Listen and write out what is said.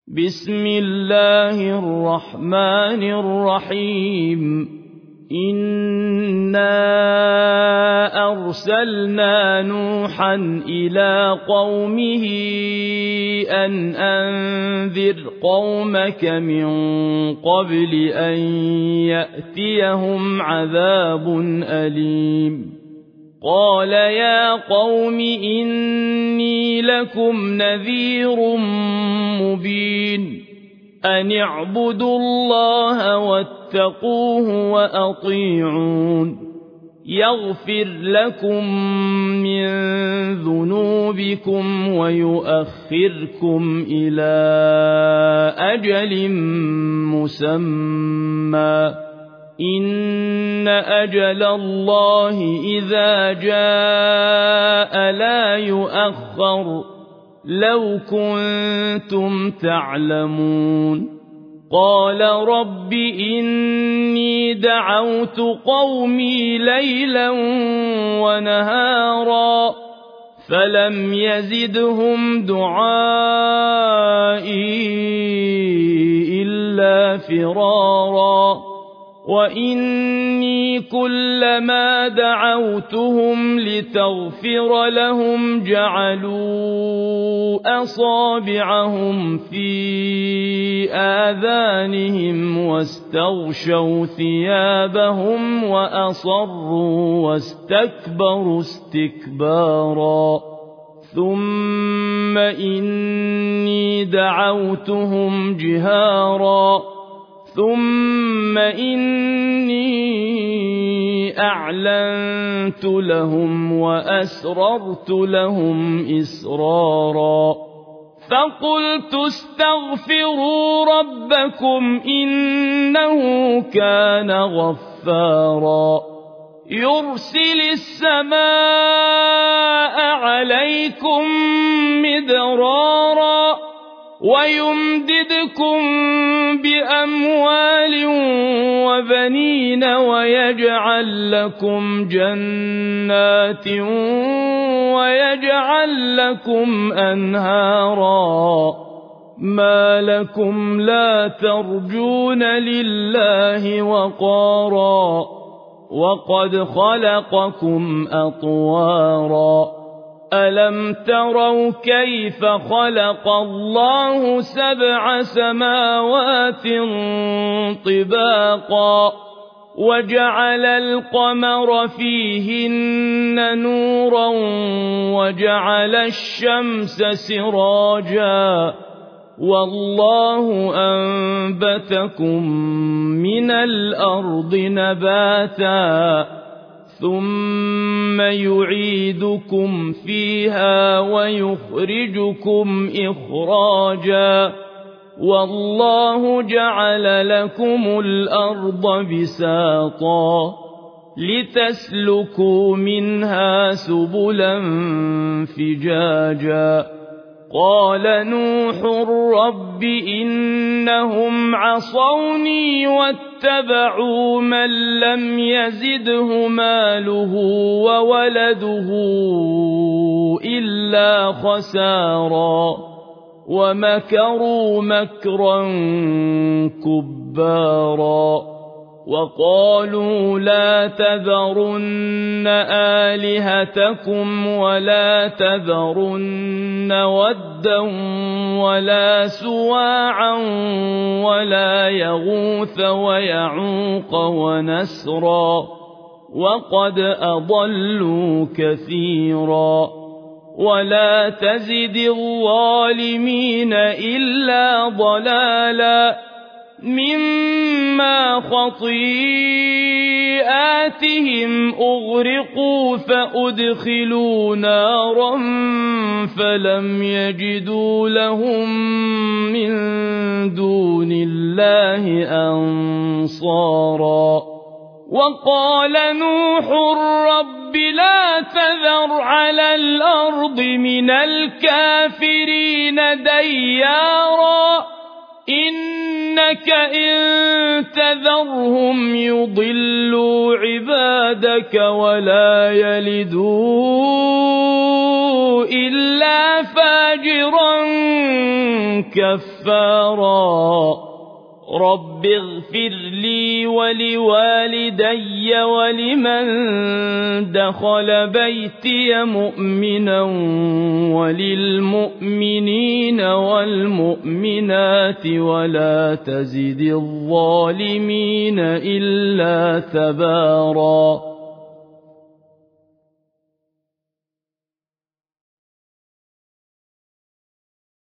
بسم الله الرحمن الرحيم إنا أرسلنا نوحا إلى قومه أن أنذر قومك من قبل أن يأتيهم عذاب أليم قال يا قوم إني لكم نذير مبين أن اعبدوا الله واتقوه وأطيعون يغفر لكم من ذنوبكم ويؤخركم إلى أجل مسمى إن أجل الله إذا جاء لا يؤخر لو كنتم تعلمون قال رب إني دعوت قومي ليلا ونهارا فلم يزدهم دعائي إلا فرارا وإني كلما دعوتهم لتغفر لهم جعلوا أصابعهم في آذانهم واستغشوا ثيابهم وأصروا واستكبروا استكبارا ثم إني دعوتهم جهارا ثم إني أعلنت لهم وأسررت لهم إسرارا فقلت استغفروا ربكم إنه كان غفارا يرسل السماء عليكم مدرارا ويمددكم بأموال وبنين ويجعل لكم جنات ويجعل لكم أنهارا ما لكم لا ترجون لله وقارا وقد خلقكم أطوارا ألم تروا كيف خلق الله 7 سماوات طباقا وجعل القمر فيهن نورا وجعل الشمس سراجا والله أنبتكم من الأرض نباتا ثم يعيدكم فيها ويخرجكم إخراجا والله جعل لكم الأرض بساطا لتسلكوا منها سبلا فجاجا قال نوح رب إنهم عصوني واتبعوا من لم يزده ماله وولده إلا خسارا ومكروا مكرا كبارا وقالوا لا تذرن آلهتكم ولا تذرن ودا ولا سواعا ولا يغوث ويعوق ونسرا وقد أضلوا كثيرا ولا تزد الظالمين إلا ضلالا مما خطيئاتهم أغرقوا فأدخلوا نارا فلم يجدوا لهم من دون الله أنصارا وقال نوح رب لا تذر على الأرض من الكافرين ديارا إنك إن تذرهم يضلوا عبادك ولا يلدوا إلا فاجرا كفارا رب اغفر لي ولوالدي ولمن دخل بيتي مؤمنا وللمؤمنين والمؤمنات ولا تزد الظالمين إلا تبارا